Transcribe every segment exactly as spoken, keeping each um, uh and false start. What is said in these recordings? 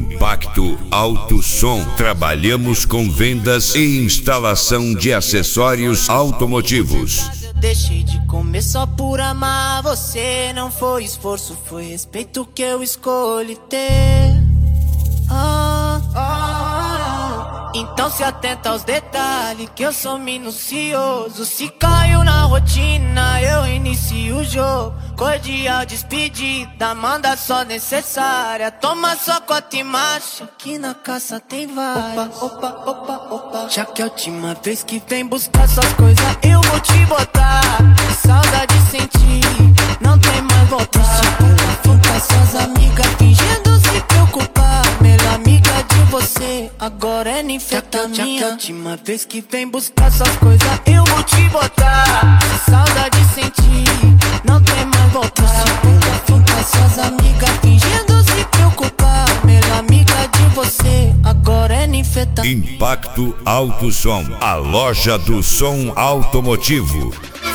Impacto Alto Som. Trabalhamos com vendas e instalação de acessórios automotivos. Deixei de comer só por amar você. Não foi esforço, foi respeito que eu escolhi ter. Ah, ah, ah. Então se atenta aos detalhes, que eu sou minucioso. Se caiu na rotina, eu inicio o jogo. Cordial despedida, manda só necessária. Toma só cota e marcha, aqui na caça tem várias. Opa, opa, opa, opa. Já que é a última vez que vem buscar suas coisas, eu vou te botar. Saudade sentir, não tem mais volta. Vou com suas amigas fingindo se preocupar. Melhor amiga de você, agora é ninfetamina. Já que é a última vez que vem buscar suas coisas, eu vou te botar. Saudade sentir, não tem mais voltar. Vou com suas amigas fingindo se preocupar. Melhor amiga de você, agora é ninfetamina. Impacto Alto Som, a loja do som automotivo.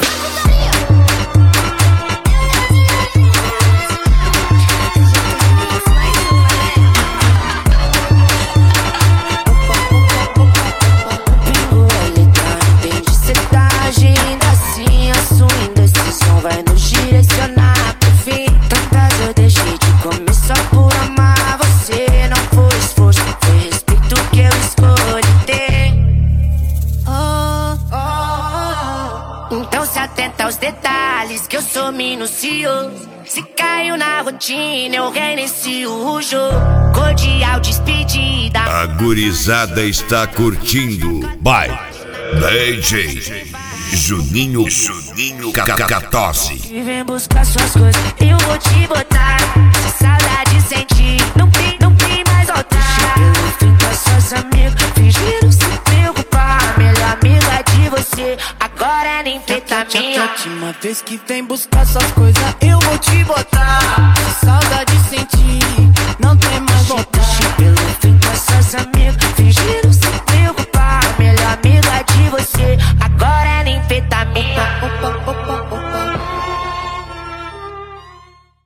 Vai nos direcionar pro fim. Tantas eu deixei de comer só por amar você. Não foi esforço, foi respeito que eu escolhi ter. Ah, ah, ah. Então se atenta aos detalhes, que eu sou minucioso. Se caiu na rotina, eu reinicio o jogo. Cordial despedida. A gurizada está curtindo. By D J Juninho, Juninho Cacatosse. Vem buscar suas coisas, eu vou te botar. Se saudade sentir, não tem, não tem mais voltar. Eu fui com suas amigas, fingiram se preocupar. Melhor amiga de você, agora é ninfetamina. Já que é a última vez que vem buscar suas coisas, eu vou te botar. Se saudade sentir,